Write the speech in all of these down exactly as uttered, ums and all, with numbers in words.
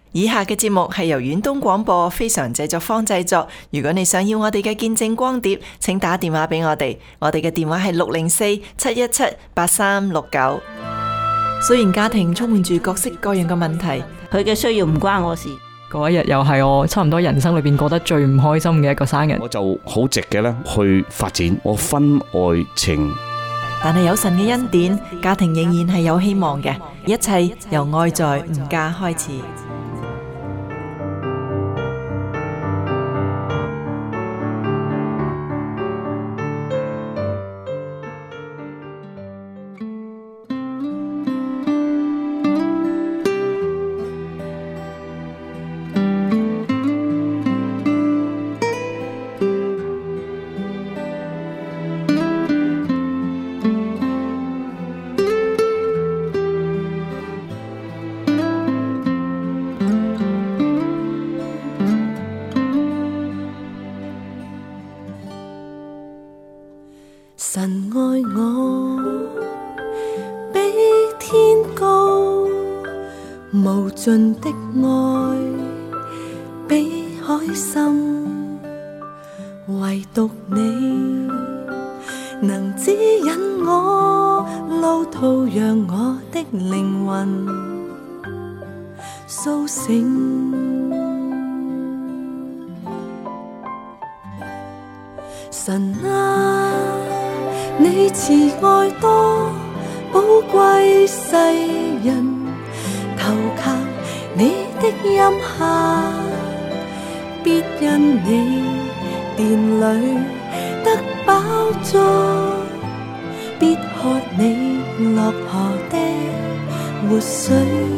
以下嘅節目係由遠東廣播非常製作坊製作。如果你想要我哋嘅見證光碟，請打電話俾我哋。我哋嘅電話係六零四七一七八三六九。雖然家庭充滿住各式各樣嘅問題， 佢嘅需要唔關我事。 嗰一日又係我差唔多人生裏邊過得最唔開心嘅一個生日。 我就好直嘅咧去發展我婚外情。 但係有神嘅恩典，家庭仍然係有希望嘅。一切由愛在吾家開始。 神愛我比天高，無盡的愛比海深，唯獨你能指引我路途，讓我的靈魂甦醒。神啊，你慈愛多寶貴，世人投靠你的蔭下，必因你殿裏得飽足，必喝你落河的活水。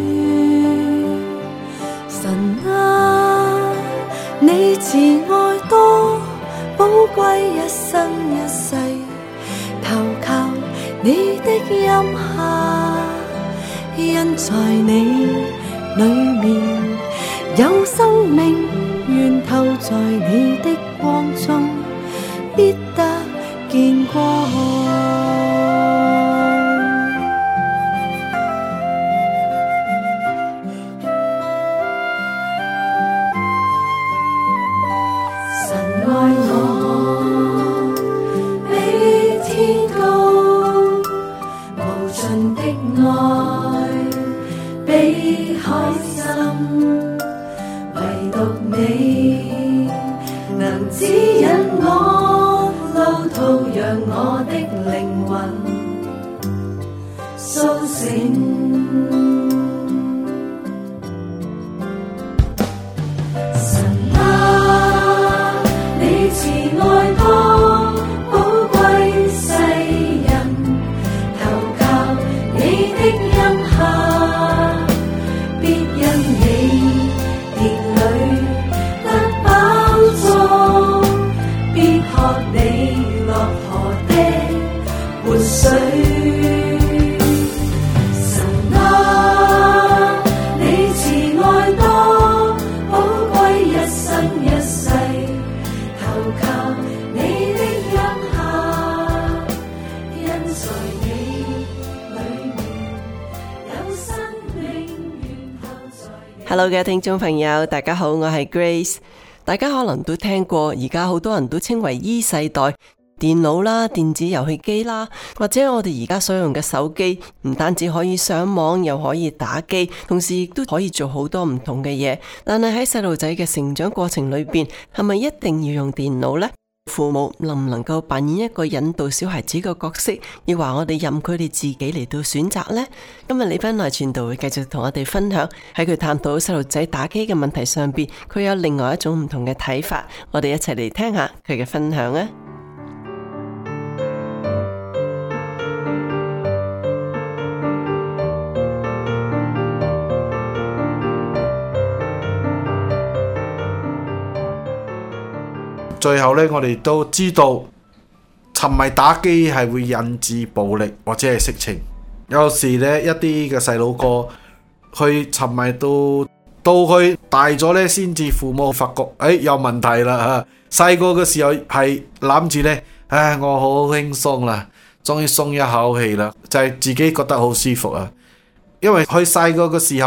神啊，你慈愛多寶貴，一生一世投靠你的蔭下，因在你裏面有生命，源頭在你的光中必得見光。 Hello 嘅聽眾朋友，大家好，我係 Grace。大家可能都聽過，而家好多人都稱為 E 世代，電腦啦、電子遊戲機啦，或者我哋而家所用嘅手機，唔單止可以上網，又可以打機，同時亦都可以做好多唔同嘅嘢。但係喺細路仔嘅成長過程裏邊，係咪一定要用電腦呢？父母能唔能夠扮演一個引導小孩子嘅角色，亦話我哋任佢哋自己嚟到選擇呢？今日李芬來傳道會繼續同我哋分享，喺佢探討細路仔打機嘅問題上邊，佢有另外一種唔同嘅睇法。我哋一齊嚟聽下佢嘅分享啊！ 最後呢，我哋都知道沉迷打機係會引致暴力或者係色情。有時呢，一啲嘅細佬哥去沉迷到到佢大咗呢，先至父母發覺誒有問題啦嚇。細個嘅時候係諗住呢，唉，我好輕鬆啦，終於鬆一口氣啦，就係自己覺得好舒服啊。因為佢細個嘅時候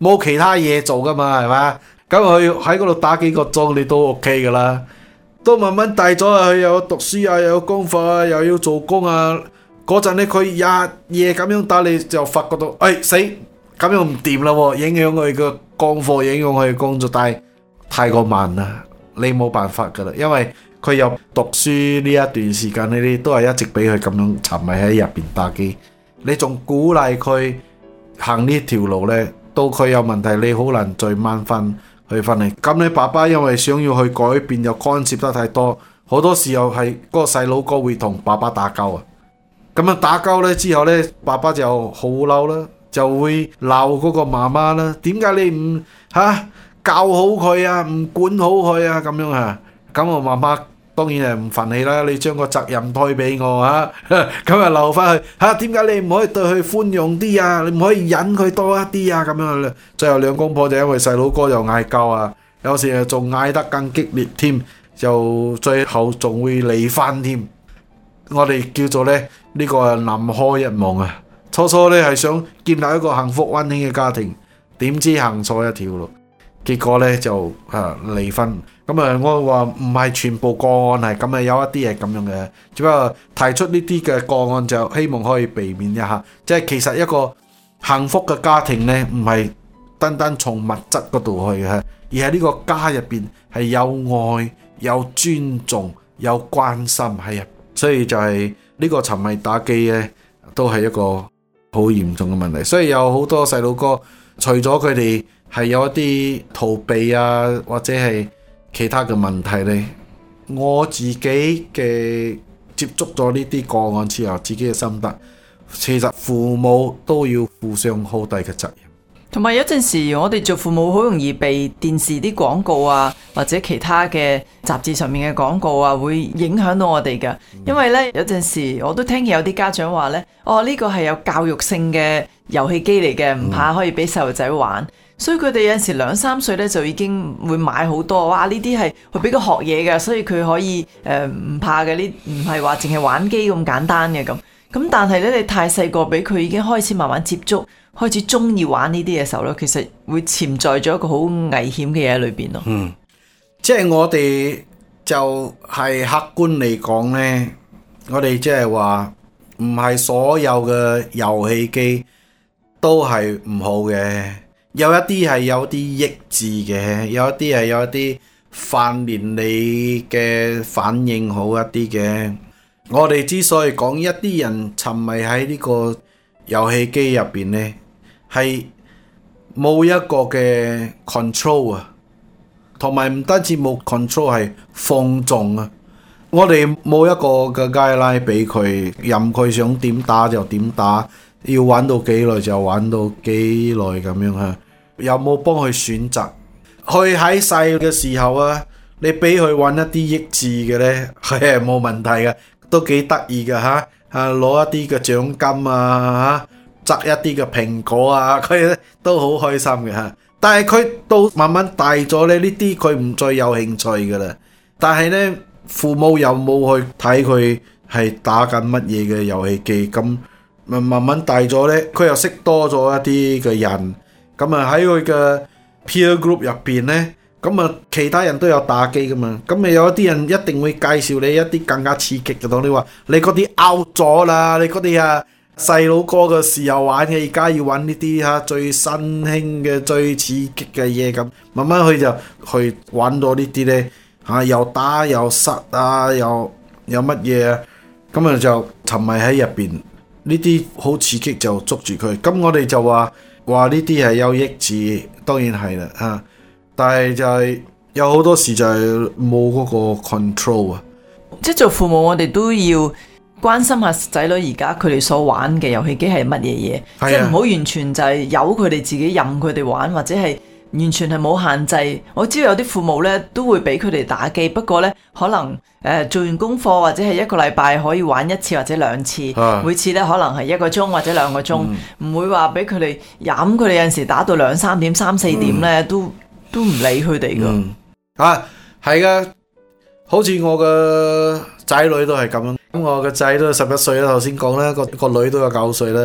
冇其他嘢做噶嘛，係嘛？咁佢喺嗰度打幾個鐘，你都 OK 噶啦。都慢慢大咗，佢又有讀書啊，又有功課啊，又要做工啊。嗰陣咧，佢日夜咁樣打，你就發覺到，誒、哎、死咁樣唔掂啦喎，影響佢嘅功課，影響佢嘅工作，但係太過慢啦，你冇辦法噶啦，因為佢有讀書呢一段時間，你哋都係一直俾佢咁樣沉迷喺入邊打機，你仲鼓勵佢行呢條路呢？到佢有問題，你好難再掹翻去翻嚟。咁你爸爸因為想要去改變，又干涉得太多，好多時候係嗰個細佬哥會同爸爸打交啊。咁樣打交呢之後呢，爸爸就好嬲啦，就會鬧嗰個媽媽啦。點解你唔嚇教好佢啊？唔管好佢啊？咁樣啊？咁我媽媽當然係唔忿氣啦。你將個責任推俾我嚇，咁啊留翻去嚇。點解你唔可以對佢寬容啲啊？你唔可以忍佢多一啲啊？咁樣最後兩公婆就因為細佬哥又嗌交啊，有時仲嗌得更激烈添，就最後仲會離婚添。我哋叫做咧呢個係南柯一夢啊！初初咧係想建立一個幸福溫馨嘅家庭，點知行錯一條路，結果咧就啊離婚。咁啊，我話唔係全部個案係咁啊，有一啲係咁樣嘅，只不過提出呢啲嘅個案就希望可以避免一下。即係其實一個幸福嘅家庭咧，唔係單單從物質嗰度去嘅，而係呢個家入邊係有愛、有尊重、有關心喺入。所以就係呢個沉迷打機咧，都係一個好嚴重嘅問題。所以有好多細路哥，除咗佢哋係有一啲逃避啊，或者係其他嘅問題咧，我自己嘅接觸咗呢啲個案之後，自己嘅心得，其實父母都要負上好大嘅責任。 同埋有陣時，我哋做父母好容易被電視啲廣告啊，或者其他嘅雜誌上面嘅廣告啊，會影響到我哋㗎。因為呢，有陣時我都聽見有啲家長話呢，哦，呢個係有教育性嘅遊戲機嚟嘅，唔怕可以俾細路仔玩。所以佢哋有陣時兩三歲呢，就已經會買好多，哇！呢啲係會俾佢學嘢嘅，所以佢可以誒唔怕嘅，呢唔係話淨係玩機咁簡單嘅咁。咁但係咧，你太細個俾佢已經開始慢慢接觸，開始中意玩呢啲嘅時候咧，其實會潛在咗一個好危險嘅嘢喺裏邊咯。 嗯，即係我哋就係客觀嚟講咧，我哋即係話唔係所有嘅遊戲機都係唔好嘅，有一啲係有啲益智嘅，有一啲係有一啲訓練你嘅反應好一啲嘅。我哋之所以講一啲人沉迷喺呢個遊戲機入邊呢，係冇一個嘅 control 啊，同埋唔單止冇 control， 係放縱啊。我哋冇一個嘅 guideline俾佢，任佢想點打就點打，要玩到幾耐就玩到幾耐咁樣啊。有冇幫佢選擇？佢喺細嘅時候啊，你俾佢玩一啲益智嘅呢，係冇問題嘅。都幾得意㗎嚇，啊攞一啲嘅獎金啊嚇，摘一啲嘅蘋果啊，佢都好開心嘅嚇。但係佢到慢慢大咗咧，呢啲佢唔再有興趣㗎啦。但係咧，父母又冇去睇佢係打緊乜嘢嘅遊戲機，咁慢慢慢大咗咧，佢又識多咗一啲嘅人，咁啊喺佢嘅 peer group 入邊咧。咁啊，其他人都有打機噶嘛，咁咪有一啲人一定會介紹你一啲更加刺激嘅，當你話你嗰啲 out 咗啦，你嗰啲啊細佬哥嘅時候玩嘅，而家要玩呢啲嚇最新興嘅、最刺激嘅嘢咁，慢慢佢就去玩到呢啲咧嚇，又打又殺啊，又有乜嘢啊，咁啊就沉迷喺入邊，呢啲好刺激就捉住佢。咁我哋就話話呢啲係有益智，當然係啦嚇。但係就係有好多時就係冇嗰個 control 啊！ 即係做父母，我哋都要關心下仔女而家佢哋所玩嘅遊戲機係乜嘢嘢，啊、即係唔好完全就係由佢哋自己任佢哋玩，或者係完全係冇限制。我知道有啲父母咧都會俾佢哋打機，不過咧可能誒、呃、做完功課或者係一個禮拜可以玩一次或者兩次，啊、每次咧可能係一個鐘或者兩個鐘，唔、嗯、會話俾佢哋飲。佢哋有陣時打到兩三點、三四點咧、嗯、都。都唔理佢哋噶， 嗯、啊係噶，好似我個仔女都係咁樣。咁我個仔都十一歲啦，頭先講啦，個個女都有九歲啦。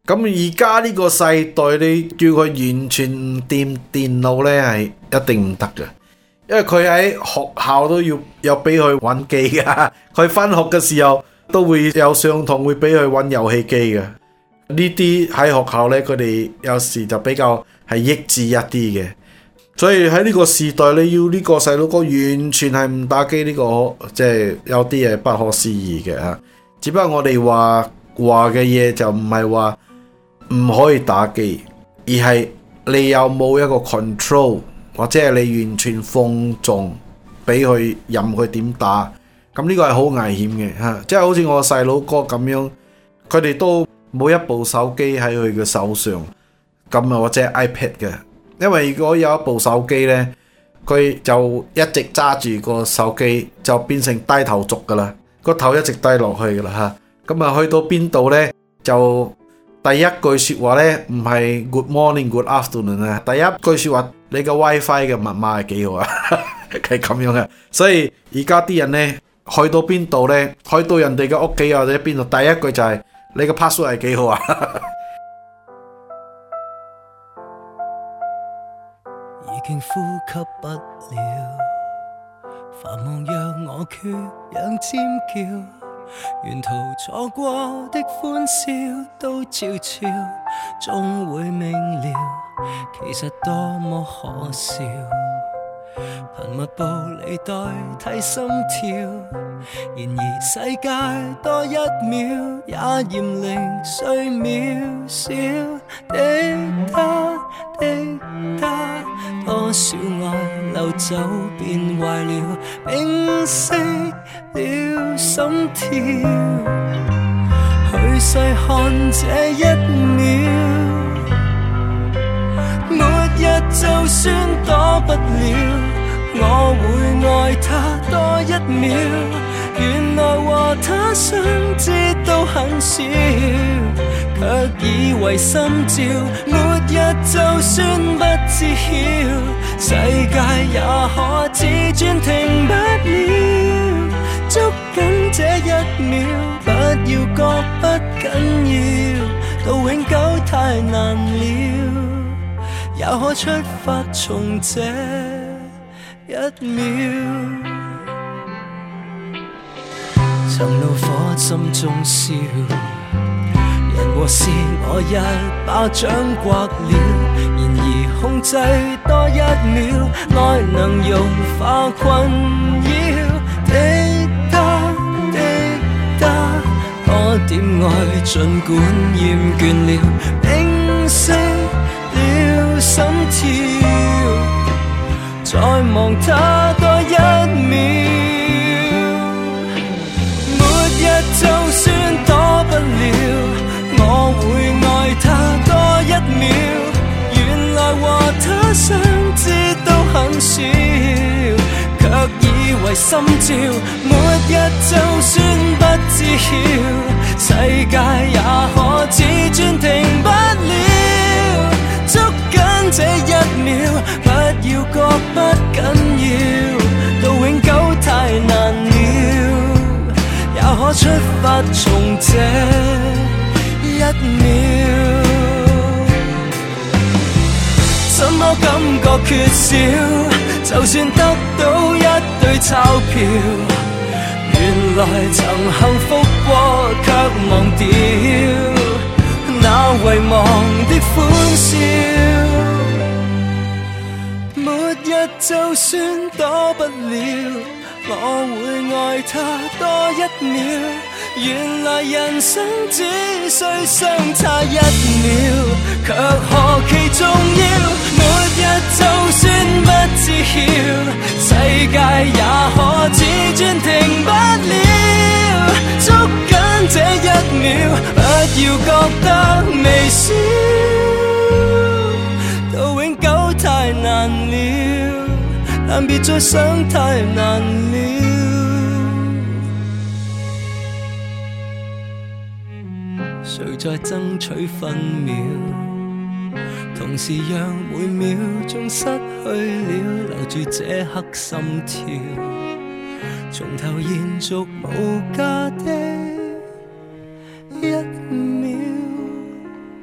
咁而家呢個世代，你叫佢完全唔掂電腦呢，係一定唔得嘅，因為佢喺學校都要有俾佢玩機噶，佢返學嘅時候都會有上堂會俾佢玩遊戲機嘅。呢啲喺學校呢，佢哋有時就比較係益智一啲嘅。所以喺呢個時代，你要呢個細佬哥完全係唔打機，呢個即係有啲嘢不可思議嘅吓。只不過我哋話話嘅嘢就唔係話唔可以打機，而係你有冇一個 control， 或者係你完全放縱俾佢任佢點打，咁呢個係好危險嘅吓。即係好似我細佬哥咁樣，佢哋都冇一部手機喺佢嘅手上，咁啊或者 iPad 嘅。因為如果有一部手機呢，佢就一直揸住個手機，就變成低頭族噶啦，個頭一直低落去噶啦吓。咁啊去到邊度呢？就第一句說話呢，唔係 Good morning Good afternoon 啊，第一句說話你個 WiFi 嘅密碼係幾好啊？係咁樣嘅。所以而家啲人呢，去到邊度呢？去到人哋嘅屋企或者邊度，第一句就係你個 password 係幾好啊？ 已經呼吸不了，繁忙讓我缺氧尖叫，沿途錯過的歡笑都悄悄終會明了，其實多麼可笑，頻密步履代替心跳，然而世界多一秒也嫌零碎渺小，滴答滴答，多少愛流走變壞了，屏息了心跳，去細看這一秒，末日就算躲不了，我會愛他多一秒，原來和他相知都很少，卻以為心照，末日就算不知曉，世界也可自轉停不了，捉緊這一秒，不要覺不緊要，到永久太難了，也可出發從這一秒，曾怒火心中燒，人和事我一巴掌摑了，然而控制多一秒，愛能融化困擾，滴答滴答，多點愛儘管厭倦了，屏息了心跳，再望他多一秒，末日就算躲不了，我會愛他多一秒，原來和他相知都很少，卻以為心照，末日就算不知曉，世界也可自轉停不了，捉緊這一秒，不要覺不緊要，到永久太難了，也可出發從這一秒，怎麼感覺缺少，就算得到一堆鈔票，原來曾幸福過卻忘掉那遺忘的歡笑，末日就算躲不了，我會愛他多一秒，原來人生只需相差一秒，卻何其重要，末日就算不知曉，世界也可自轉停不了，捉緊這一秒，不要覺得微小，到永久太難了，但別再想太難了，誰在爭取分秒，同時讓每秒鐘失去了，留住這刻心跳，從頭延續無價的一秒。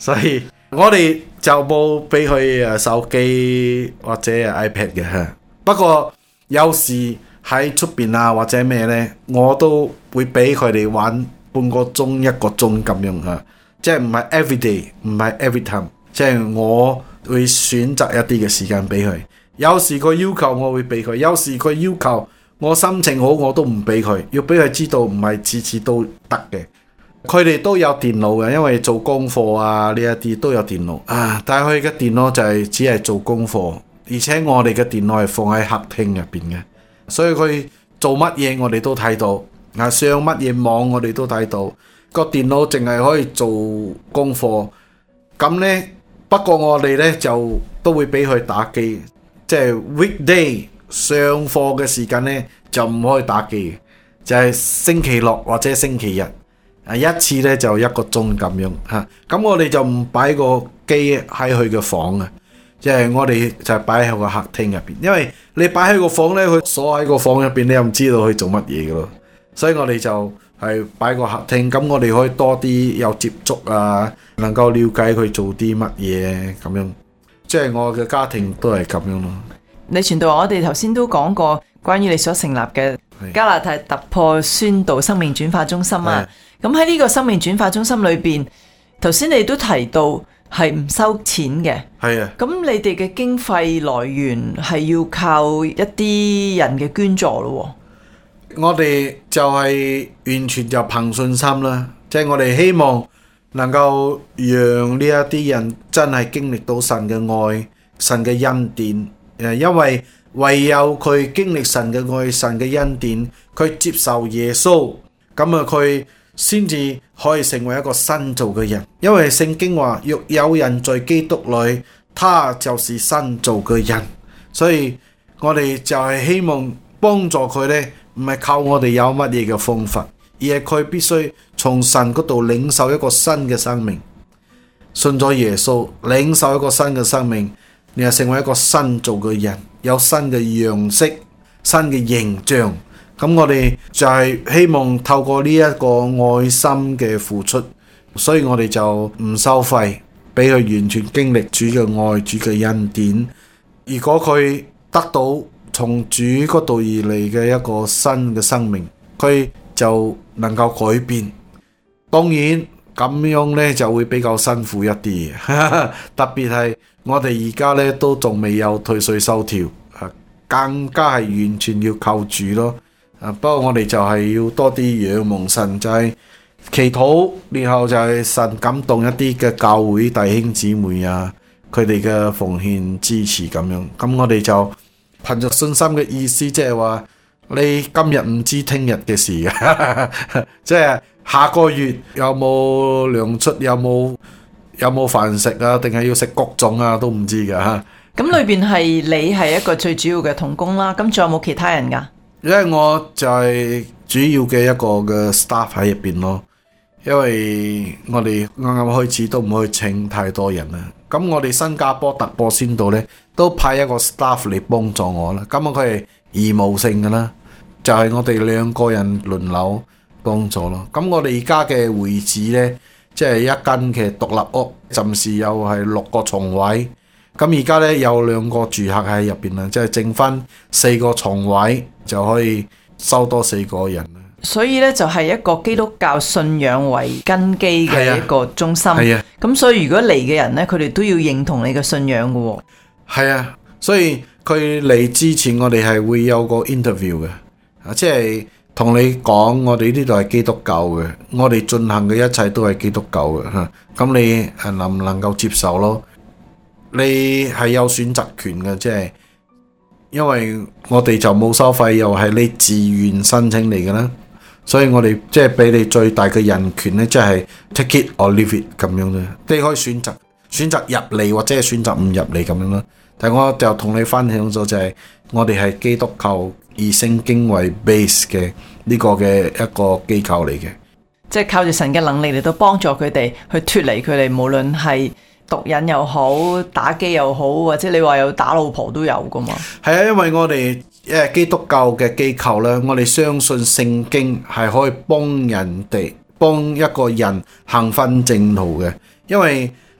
所以我哋就冇俾佢誒手機或者 iPad 嘅嚇。不過有時喺出邊啊或者咩呢，我都會俾佢哋玩半個鐘一個鐘咁樣嚇，即係唔係 everyday， 唔係 every time， 即係我會選擇一啲嘅時間俾佢。有時佢要求我會俾佢，有時佢要求我心情好我都唔俾佢，要俾佢知道唔係次次都得嘅。佢哋都有電腦嘅，因為做功課啊呢一啲都有電腦啊，但係佢嘅電腦就係只係做功課，而且我哋嘅電腦係放喺客廳入邊嘅，所以佢做乜嘢我哋都睇到，啊上乜嘢網我哋都睇到，個電腦淨係可以做功課。咁呢，不過我哋呢就都會俾佢打機，即係 weekday 上課嘅時間呢就唔可以打機，就係星期六或者星期日。啊！一次咧就一個鐘咁樣嚇，咁、啊、我哋就唔擺個機喺佢嘅房啊，即係我哋就擺喺個客廳入邊，因為你擺喺個房咧，佢鎖喺個房入邊，你又唔知道佢做乜嘢嘅咯，所以我哋就係擺個客廳，咁我哋可以多啲有接觸啊，能夠了解佢做啲乜嘢咁樣，即係我嘅家庭都係咁樣咯。 你傳道，我哋頭先都講過關於你所成立嘅加拿大突破宣道生命轉化中心啊。咁喺呢個生命轉化中心裏邊，頭先你都提到係唔收錢嘅。 係啊。咁你哋嘅經費來源係要靠一啲人嘅捐助咯。 我哋就係完全就憑信心啦，即係我哋希望能夠讓呢一啲人真係經歷到神嘅愛、神嘅恩典。誒，因為唯有佢經歷神嘅愛、神嘅恩典，佢接受耶穌，咁啊佢先至可以成為一個新造嘅人。因為聖經話，若有人在基督裏，他就是新造嘅人。所以我哋就係希望幫助佢呢，唔係靠我哋有乜嘢嘅方法，而係佢必須從神嗰度領受一個新嘅生命，信咗耶穌，領受一個新嘅生命，你係成為一個新造嘅人，有新嘅樣式、新嘅形象。咁我哋就係希望透過呢一個愛心嘅付出，所以我哋就唔收費，俾佢完全經歷主嘅愛、主嘅恩典。如果佢得到從主嗰度而嚟嘅一個新嘅生命，佢就能夠改變。當然咁樣呢就會比較辛苦一啲，特別係我哋而家呢都仲未有退稅收條，更加係完全要靠主咯。啊！不過我哋就係要多啲仰望神，就係祈禱，然後就係神感動一啲嘅教會弟兄姊妹啊，佢哋嘅奉獻支持咁樣。咁我哋就憑着信心嘅意思，即係話你今日唔知聽日嘅事嘅，即係下個月有冇糧出，有冇有冇飯食啊，定係要食谷種啊，都唔知㗎嚇。 咁裏邊係你係一個最主要嘅同工啦，咁仲有冇其他人㗎？ 因為我就係主要嘅一個嘅 staff 喺入邊咯，因為我哋啱啱開始都唔可以請太多人啦。咁我哋新加坡突破宣道呢，都派一個 staff 嚟幫助我啦。咁佢係義務性嘅啦，就係、是、我哋兩個人輪流幫助咯。咁我哋而家嘅會址呢，即係一間嘅獨立屋，暫時又係六個床位。咁而家咧有兩個住客喺入邊啦，即係剩翻四個床位就可以收多四個人啦。 所以咧就係一個基督教信仰為根基嘅一個中心。係啊，咁所以如果嚟嘅人咧，佢哋都要認同你嘅信仰嘅喎。 係啊，所以佢嚟之前，我哋係會有個 interview 嘅，啊，即係同你講，我哋呢度係基督教嘅，我哋進行嘅一切都係基督教嘅嚇。咁你係能唔能夠接受咯？你係有選擇權嘅，即係因為我哋就冇收費，又係你自願申請嚟嘅啦，所以我哋即係俾你最大嘅人權咧，即係 take it or leave it 咁樣咧，你可以選擇選擇入嚟或者係選擇唔入嚟咁樣啦。但係我就同你分享咗就係我哋係基督教以聖經為 base 嘅呢個嘅一個機構嚟嘅， 即係靠住神嘅能力嚟到幫助佢哋去脫離佢哋，無論係毒癮又好，打機又好，或者你話有打老婆都有噶嘛？係啊，因為我哋誒基督教嘅機構咧，我哋相信聖經係可以幫人哋幫一個人行返正途嘅。因為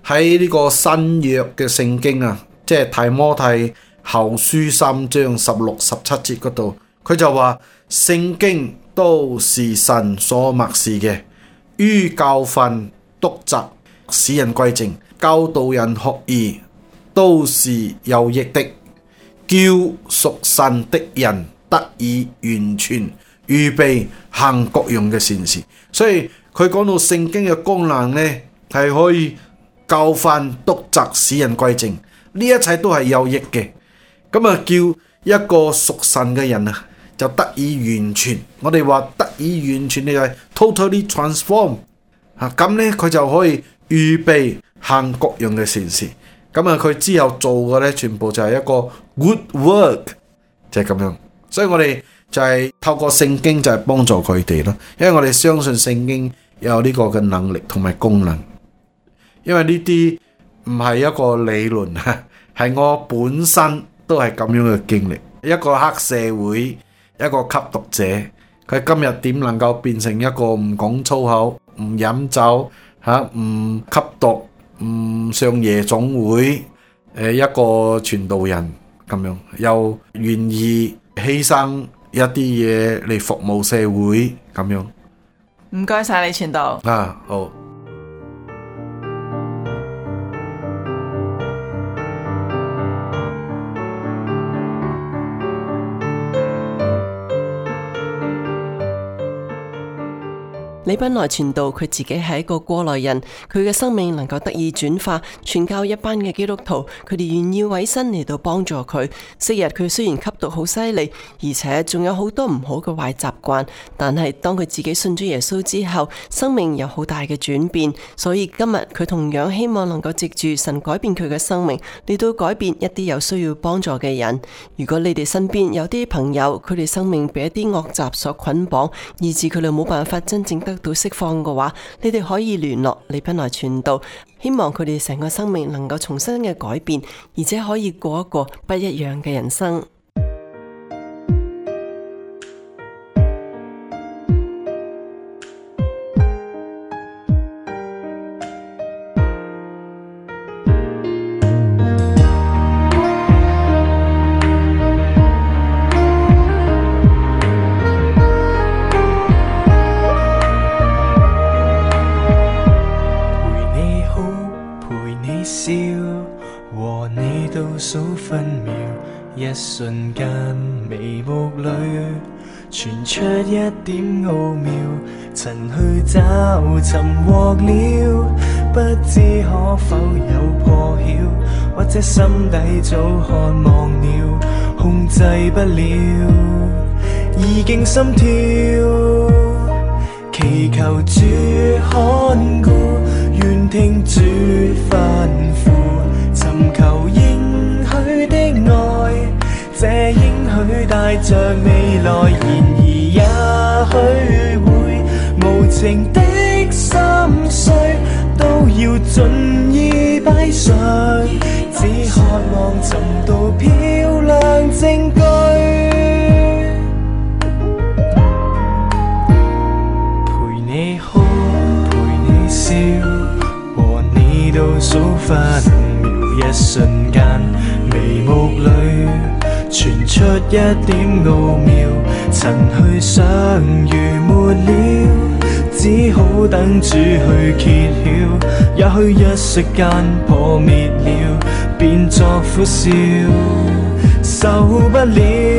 喺呢個新約嘅聖經啊，即係提摩太後書三章十六十七節嗰度，佢就話聖經都是神所默示嘅，於教訓、督責、使人歸正、教導人學義，都是有益的，叫屬神的人得以完全，預備行各樣嘅善事。所以佢講到聖經嘅功能呢，係可以教訓、督責、使人歸正，呢一切都係有益嘅。咁啊，叫一個屬神嘅人啊，就得以完全。我哋話得以完全，你就係 totally transform 啊。咁呢，佢就可以預備行各樣嘅善事。咁啊，佢之後做嘅呢，全部就係一個 good work，就係咁樣。所以我哋就係透過聖經就係幫助佢哋咯，因為我哋相信聖經有呢個嘅能力同埋功能。因為呢啲唔係一個理論啊，係我本身都係咁樣嘅經歷。一個黑社會，一個吸毒者，佢今日點能夠變成一個唔講粗口、唔飲酒、吓唔吸毒、唔上夜總會誒一個傳道人咁樣，又願意犧牲一啲嘢嚟服務社會咁樣。 唔該晒你傳道啊，好。 李賓來傳道，佢自己係一個過來人，佢嘅生命能夠得以轉化，傳教一班嘅基督徒，佢哋願意委身嚟到幫助佢。昔日佢雖然吸毒好犀利，而且仲有好多唔好嘅壞習慣，但係當佢自己信咗耶穌之後，生命有好大嘅轉變。所以今日佢同樣希望能夠藉住神改變佢嘅生命，嚟到改變一啲有需要幫助嘅人。如果你哋身邊有啲朋友，佢哋生命被一啲惡習所捆綁，以致佢哋冇辦法真正得到釋放嘅話，你哋可以聯絡李賓來傳道，希望佢哋成個生命能夠重新嘅改變，而且可以過一個不一樣嘅人生。 一瞬間眉目裏傳出一點奧妙，曾去找尋獲了，不知可否有破曉，或者心底早渴望了，控制不了，已經心跳，祈求主看顧，願聽主吩咐，尋求應許的愛，這應許帶着未來，然而也許會無情的心碎，都要盡意擺上，只渴望尋到漂亮證據，陪你哭，陪你笑，和你倒數分秒，一瞬間眉目裏傳出一點奧妙，曾去想如沒了，只好等主去揭曉，也許一息間破滅了，變作苦笑，受不了，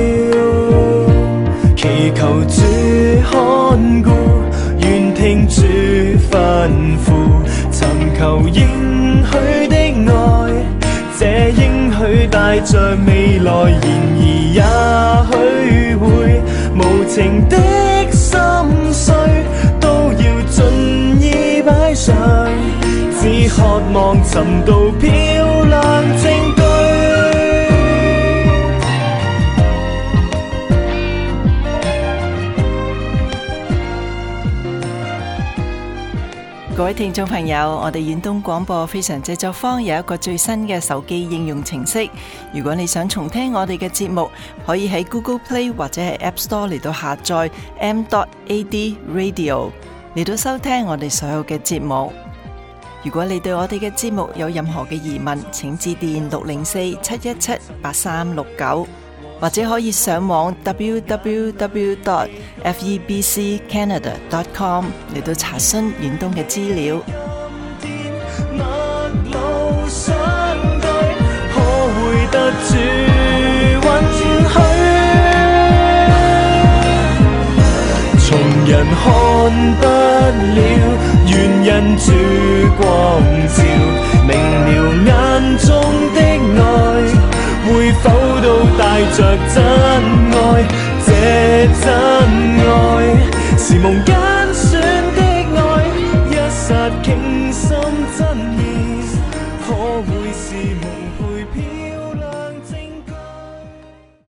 祈求主看顧，願聽主吩咐，尋求應許的愛，這應許帶着未來，然而也許會無情的心碎，都要盡意擺上，只渴望尋到漂亮證據。 各位聽眾朋友，我哋遠東廣播非常製作坊有一個最新嘅手機應用程式，如果你想重聽我哋嘅節目，可以喺 Google Play 或者係 App Store 嚟到下載 M dot A D Radio 嚟到收聽我哋所有嘅節目。 如果你對我哋嘅節目有任何嘅疑問，請致電六零四七一七八三六九，或者可以上網 w w w dot f e b c canada dot com 嚟到查詢遠東嘅資料。 得主允許，從人看不了，願人主光照，明了眼中的愛，會否都帶着真愛？這真愛是夢。